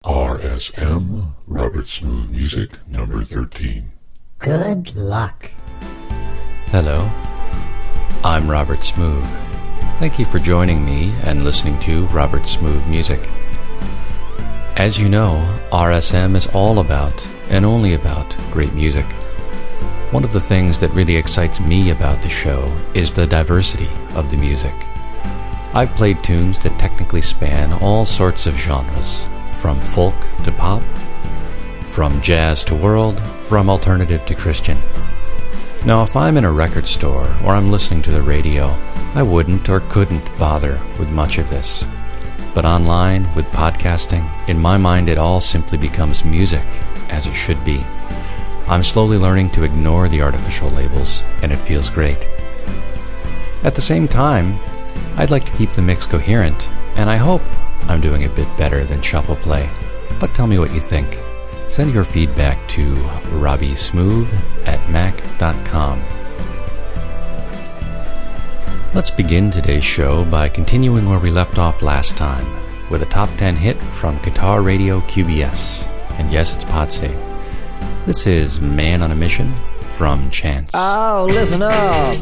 RSM, Robert Smooth Music, number 13. Good luck. Hello, I'm Robert Smooth. Thank you for joining me and listening to Robert Smooth Music. As you know, RSM is all about and only about great music. One of the things that really excites me about the show is the diversity of the music. I've played tunes that technically span all sorts of genres, from folk to pop, from jazz to world, from alternative to Christian. Now, if I'm in a record store or I'm listening to the radio, I wouldn't or couldn't bother with much of this. But online, with podcasting, in my mind it all simply becomes music, as it should be. I'm slowly learning to ignore the artificial labels, and it feels great. At the same time, I'd like to keep the mix coherent, and I hope I'm doing a bit better than Shuffle Play. But tell me what you think. Send your feedback to robbysmooth@mac.com. Let's begin today's show by continuing where we left off last time, with a top 10 hit from Guitar Radio QBS. And yes, it's PodSafe. This is Man on a Mission from Chance. Oh, listen up.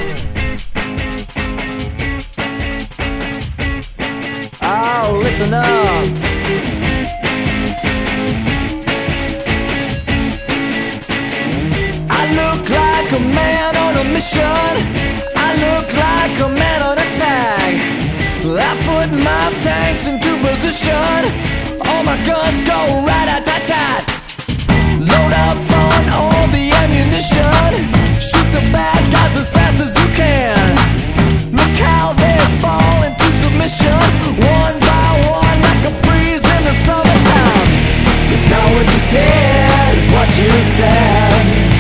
Oh, listen up. I look like a man on a mission. I look like a man on a tag. I put my tanks into position. All my guns go rat-a-tat-tat. Load up on all the ammunition. Shoot the bad guys as fast as you can. Look how they fall into submission, one by one, like a breeze in the summertime. It's not what you did, it's what you said.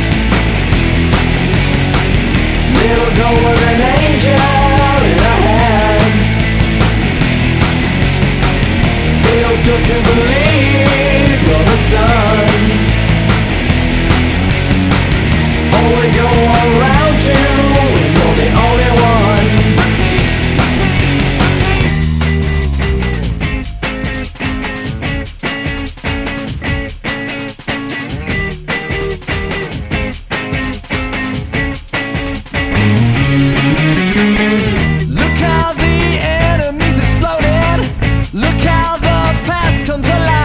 Little girl with an angel in her hand. Feels good to believe you're the sun. Only go around you, you're the only one. Look how the enemy's exploded. Look how the past comes alive.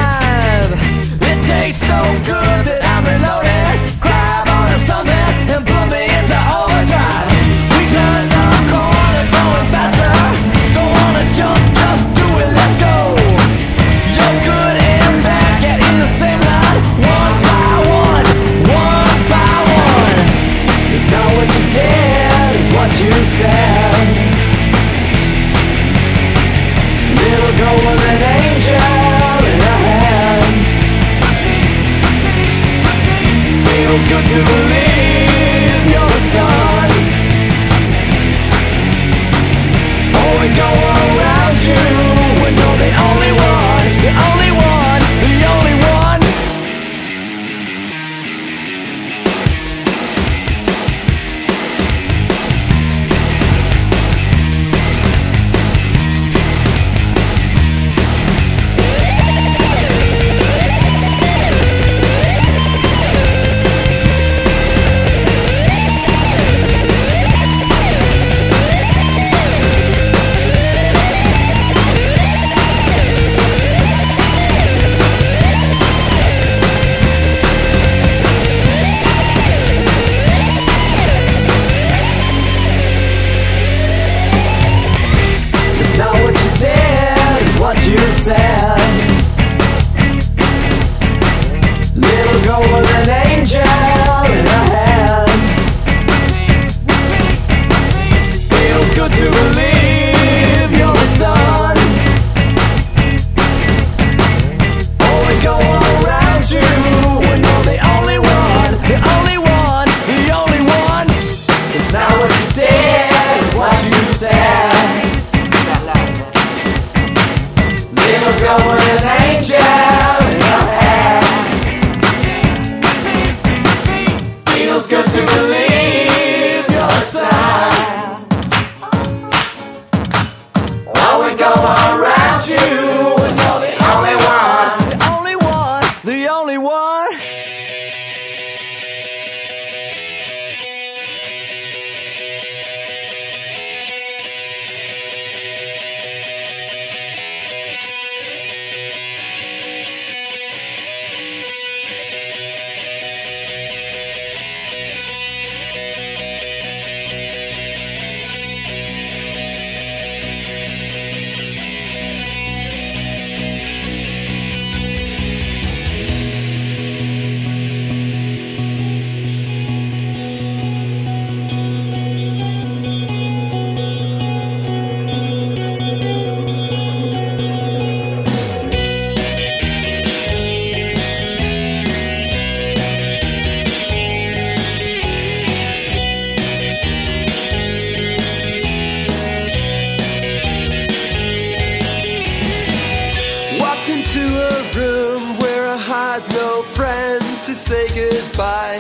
a room where I had no friends to say goodbye.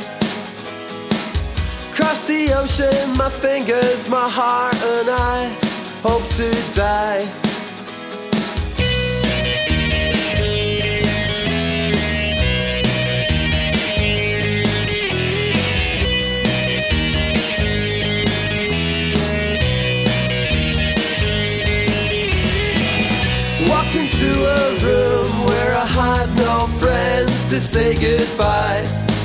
Cross the ocean, my fingers, my heart, and I hope to die. Walked into a room where I had no friends to say goodbye.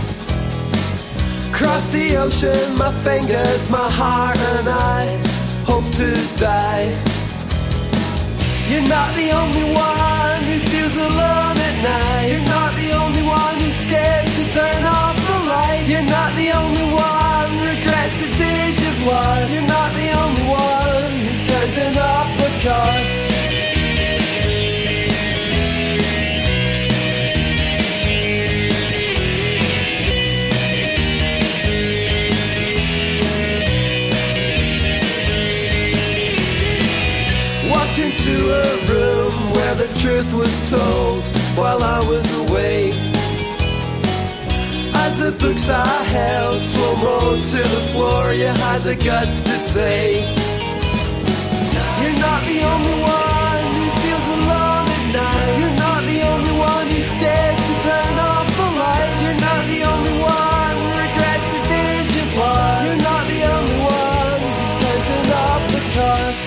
Cross the ocean, my fingers, my heart, and I hope to die. You're not the only one who feels alone at night. You're not the only one who's scared to turn off the lights. You're not the only one who regrets the days you've lost. You're not the only one who's counting up the cost. Into a room where the truth was told while I was away. As the books I held slow-mo to the floor, you had the guts to say, you're not the only one who feels alone at night. You're not the only one who's scared to turn off the light. You're not the only one who regrets the days you've lost. You're not the only one who's counting up the cost.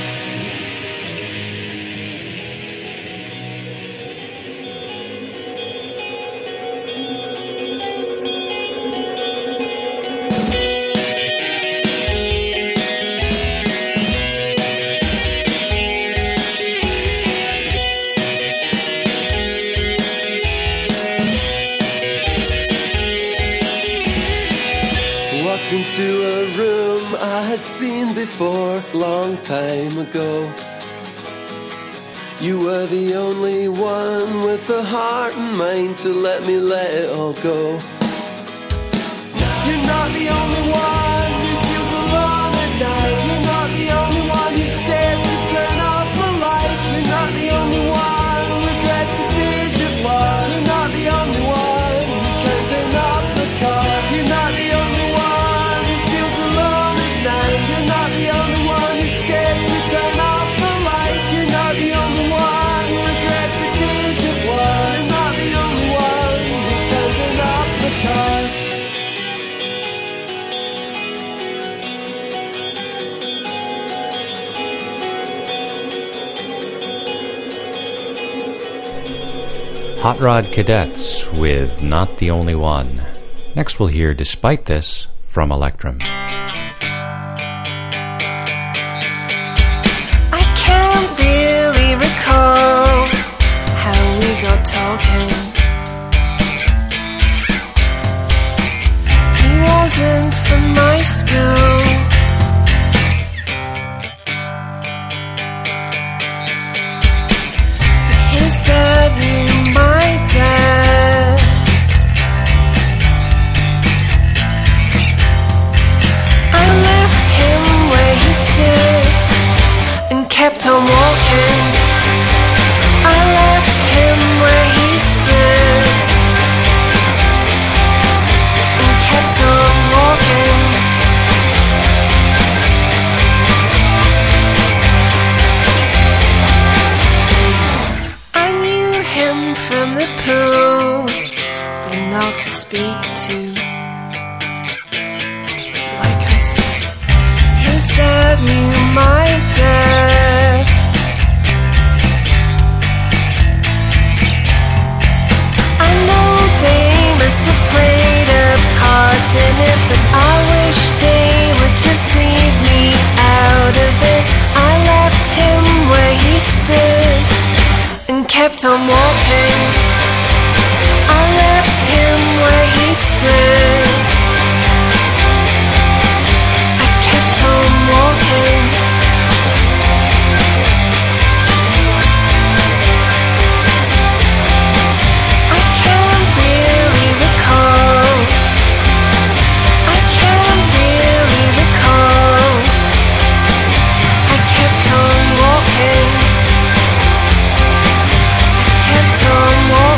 Into a room I had seen before, long time ago. You were the only one with a heart and mind to let me let it all go. You're not the only one who feels alone at night. You're not the only one who's scared to turn off the lights. You're not the only one who regrets the days you've lost. You're not the only one who's counting up the cost. You're not the only one. You're not the only one who's scared to turn off the light. You're not the only one who regrets the days you've lost. You're not the only one who's counting up the cost. Hot Rod Cadets with Not the Only One. Next we'll hear Despite This from Electrum. Really recall how we got talking. He wasn't from my school. His dad knew my dad. I left him where he stood and kept on walking. I left him where he stood and kept on walking. I knew him from the pool, but not to speak to. Like I said, his dad knew my dad. I know they must have played a part in it, but I wish they would just leave me out of it. I left him where he stood and kept on walking. I left him where he stood. I kept on walking. I can't really recall. I can't really recall. I kept on walking. I kept on walking.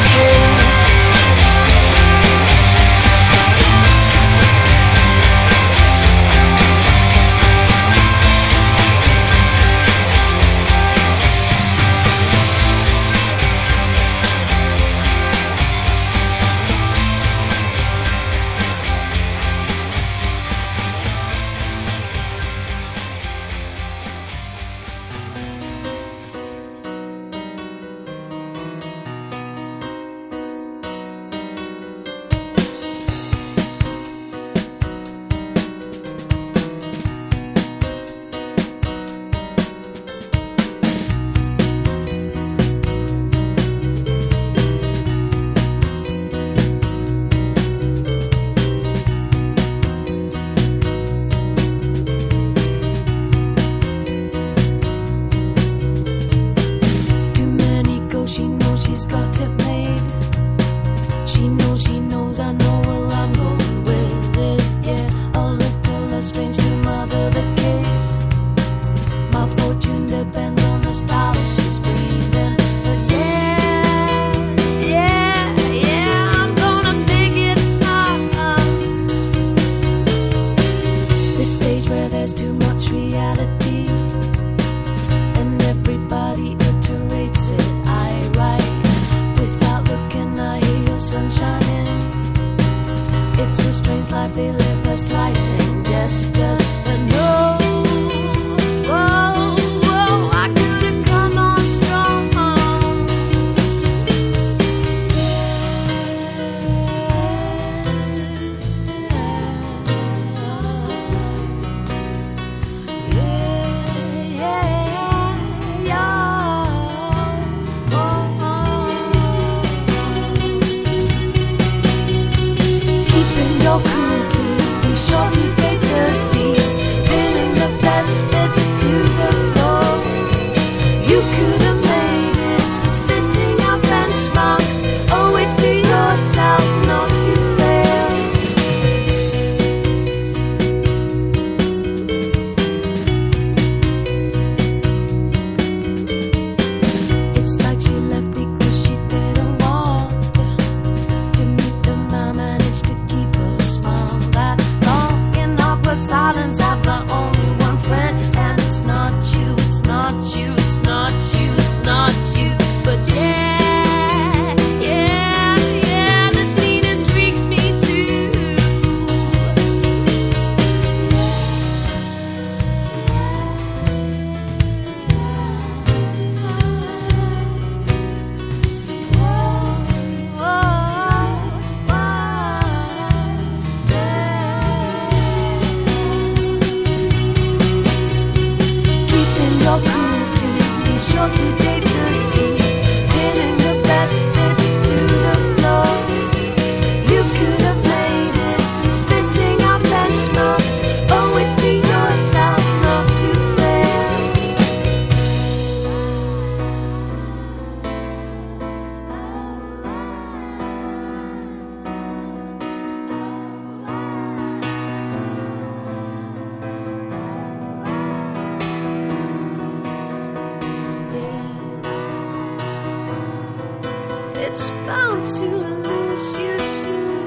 it's bound to lose you soon.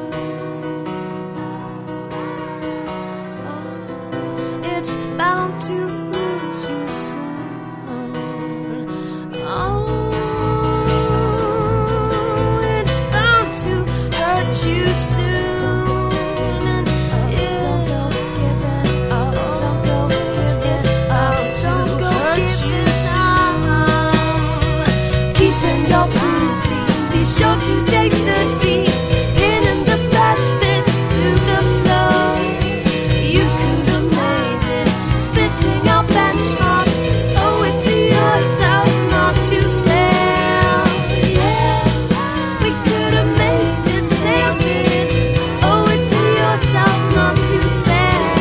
It's bound to lose you soon. Oh, it's bound to hurt you soon. And don't go give it up. Don't go give it up. Don't go hurt you soon. Keeping your blue clean. Be sure to take the beats. Pinning the best bits to the floor. You could have made it. Spitting out benchmarks. Owe it to yourself not to fail. Yeah, we could have made it. Sailed it. Owe it to yourself not to fail.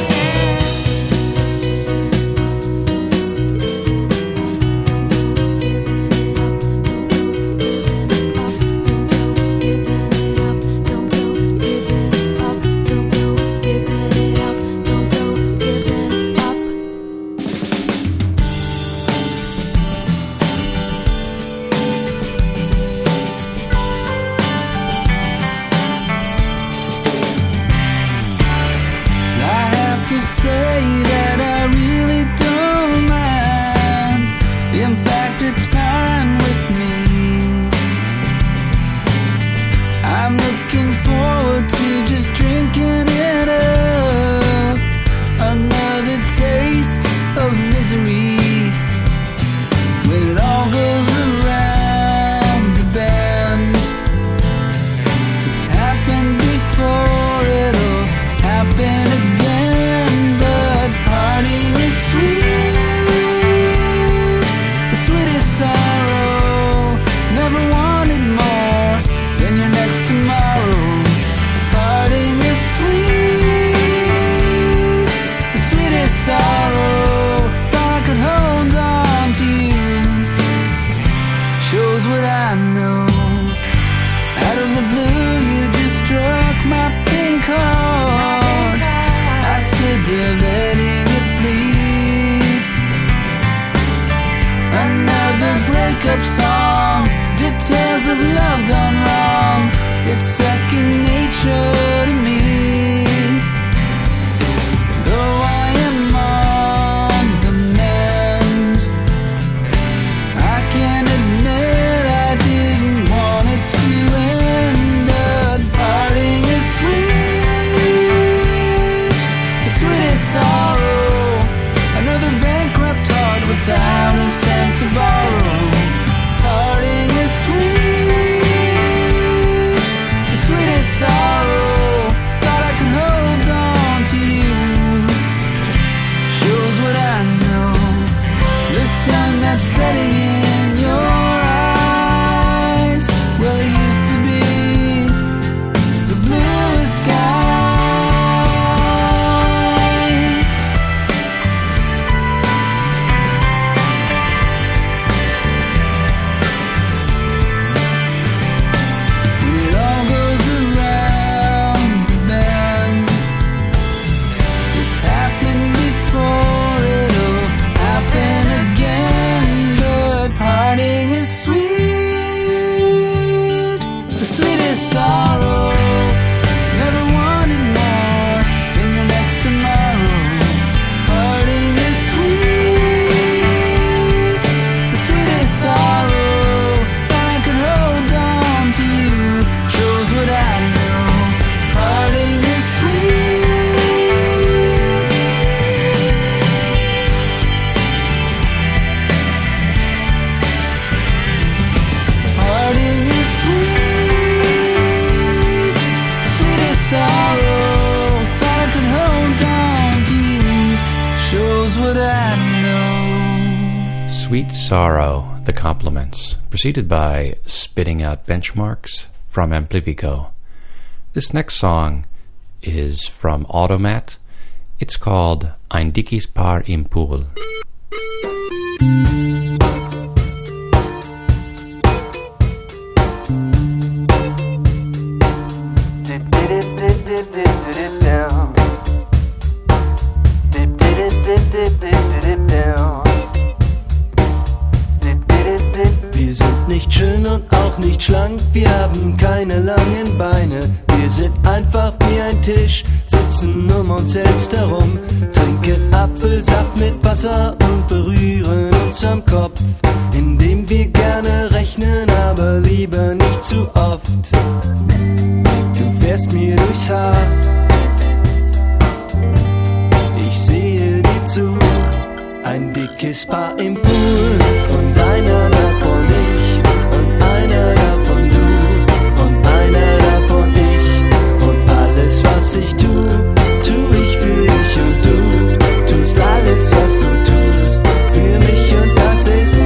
Don't go give it up. Don't go give it up. Don't go give it up. I have to say that I really don't mind. In fact, it's fine with me. I'm looking forward to just drinking it up. Another taste of misery. When it all goes around the bend. It's happened before, it'll happen again. But parting is sweet, the sweetest sorrow. Never wanted more than your next tomorrow. Parting is sweet, the sweetest sorrow. Thought I could hold on to you. Shows what I know. Out of the blue, you just struck my pink chord. I stood there letting it bleed. Another breakup song, details of love gone wrong. It's second nature to me. Though I am on the mend, I can admit I didn't want it to end. But parting is sweet, the sweetest sorrow. Another bankrupt heart without a cent to borrow. Parting is sweet, the sweetest sorrow. Thought I could hold on to you. Shows what I know. The sun that's setting in your eyes. Well, it used to be the bluest sky. When it all goes around the bend. It's happened before, it'll happen again. But parting is sweet, the sweetest sorrow. Never wanted more than your next tomorrow. Parting is sweet, the sweetest sorrow. Thought I could hold on to you. Shows what I know. Parting is sweet. Parting is sweet, sweetest sorrow. Thought I could hold on to you. Shows what I know. Sweet Sorrow, The Compliments, preceded by Spitting Out Benchmarks from Amplifico. This next song is from Automat. It's called Ein dickes Paar im Pool. Wir sind nicht schön und auch nicht schlank, wir haben keine langen Beine. Wir sind einfach wie ein Tisch, sitzen um uns selbst herum, trinken Apfelsaft mit Wasser und berühren uns am Kopf, indem wir gerne rechnen, aber lieber nicht zu oft. Du fährst mir durchs Haar, ich sehe dir zu, ein dickes Paar im Pool und einer davon ich und einer davon du und einer davon ich und alles was ich tu ich für dich und du tust alles was du tust für mich und das ist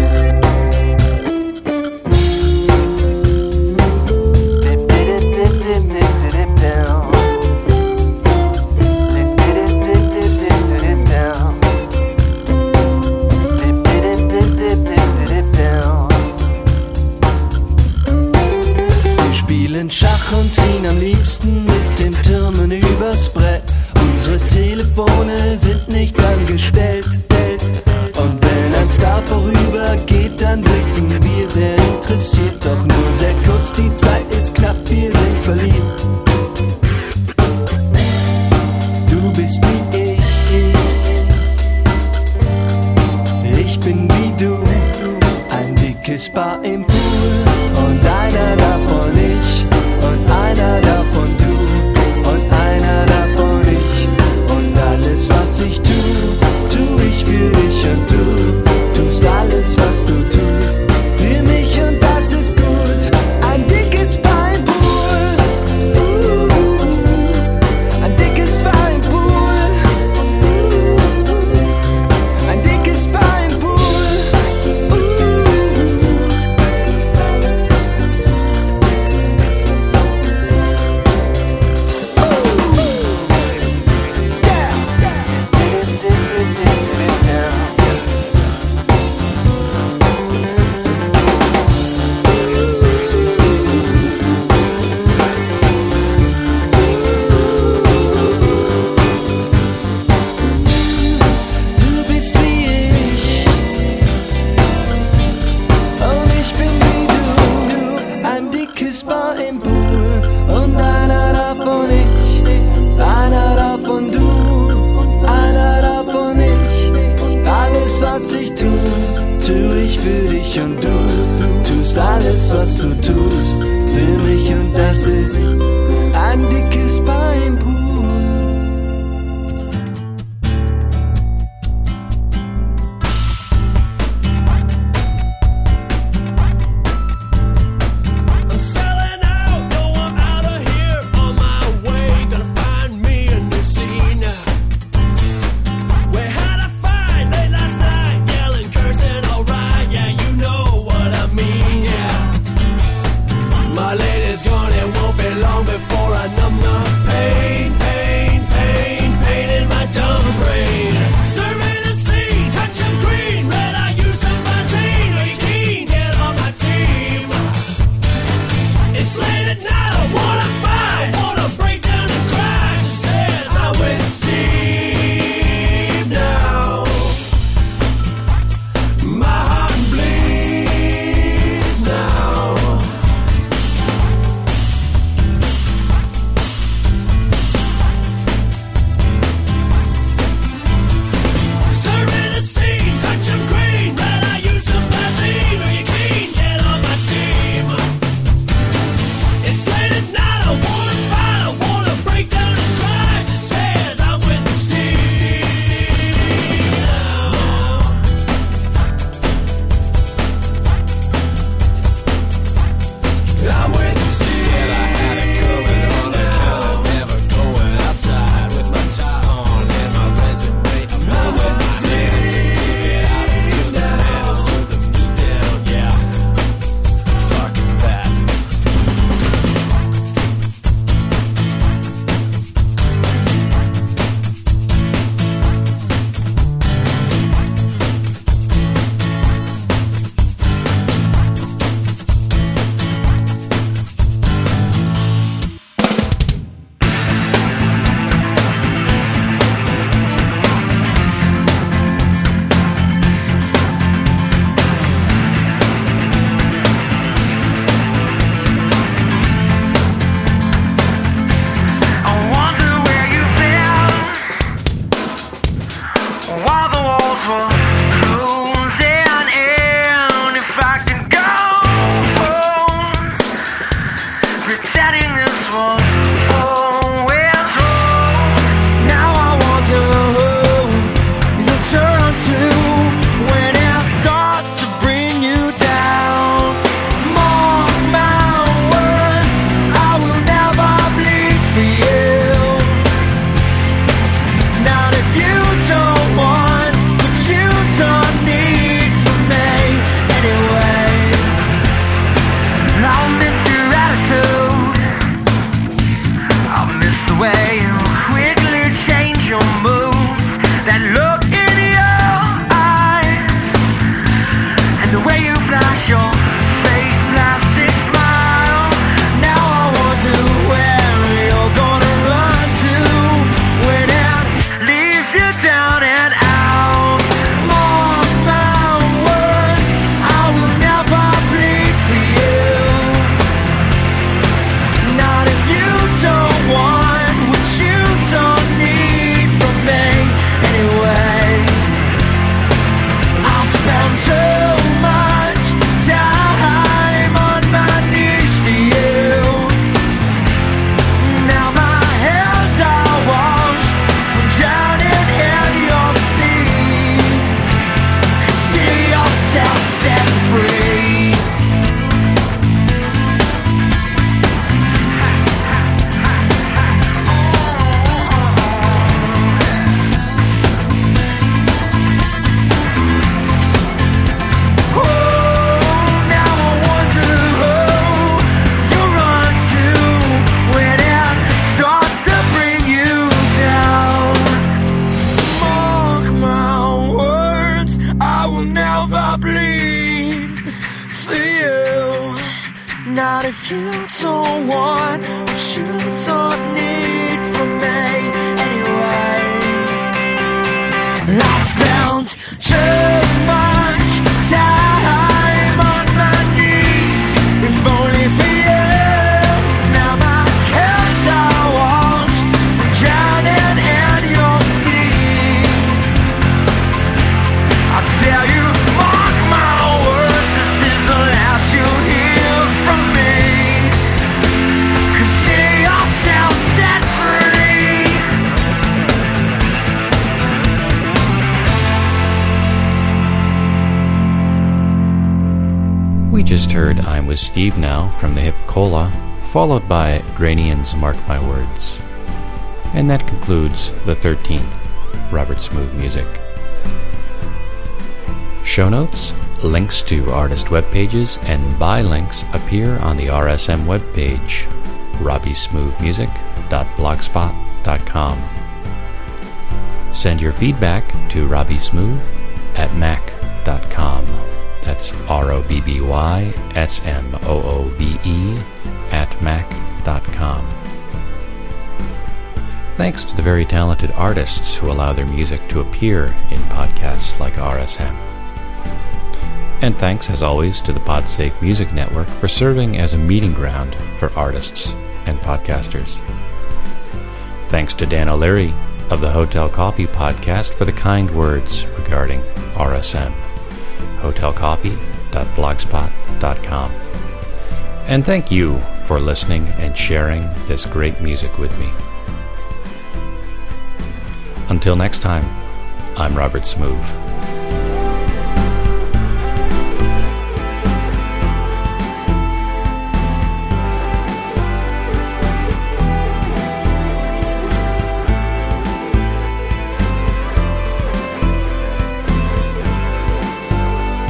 Schach und ziehen am liebsten mit den Türmen übers Brett. Unsere Telefone sind nicht angestellt. Und wenn ein Star vorübergeht, dann blicken wir sehr interessiert. Doch nur sehr kurz, die Zeit ist knapp, wir sind verliebt. Du bist wie ich bin wie du. Ein dickes Paar im Pool und einer davon ich. Und einer davon du und einer davon ich und alles was ich tu ich für dich und du tust alles was du tust für mich und das ist gut. Ein dickes Paar im Pool, ein dickes Paar im Pool, ein dickes Paar im Pool. Und du tust alles, was du tust für mich und das ist ein dickes Paar im Pool. My lady's gone, it won't be long before I numb the pain. one. Oh, well, now I wonder who you turn to when it starts to bring you down. Mark my words, I will never bleed for you. Not if you don't want what you don't need from me anyway. I'll miss your attitude, I'll miss the way you quickly change your moves, that look in your eyes, and the way you flash your fake plastic smile. Now I wonder where you're gonna run to when it leaves you down and out. Mark my words, I will never bleed for you. Not if you don't want what you don't need from me anyway. I'll spend too much time on my knees for you. Now my hands are washed from drowning in your sea. See yourself set free. Now I wonder who you run to when it starts to bring you down. Mark my words, I will never bleed for you. Not if you don't want what you don't need from me anyway. I spent too much time on my knees, if only for you. Now my hands are washed from drowning in your sea. I tell you, mark my words, this is the last you'll hear from me. Consider yourself set free. We just heard I'm With Steve Now from the Hip Cola, followed by Granian's Mark My Words. And that concludes the 13th Robert Smooth Music. Show notes, links to artist web pages, and buy links appear on the RSM webpage, robbiesmoothmusic.blogspot.com. Send your feedback to robbiesmooth@mac.com. That's ROBBYSMOOVE@mac.com. Thanks to the very talented artists who allow their music to appear in podcasts like RSM. And thanks, as always, to the PodSafe Music Network for serving as a meeting ground for artists and podcasters. Thanks to Dan O'Leary of the Hotel Coffee podcast for the kind words regarding RSM. hotelcoffee.blogspot.com. And thank you for listening and sharing this great music with me. Until next time, I'm Robert Smooth.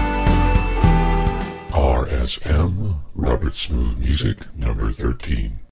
RSM, Robert Smooth Music, number 13.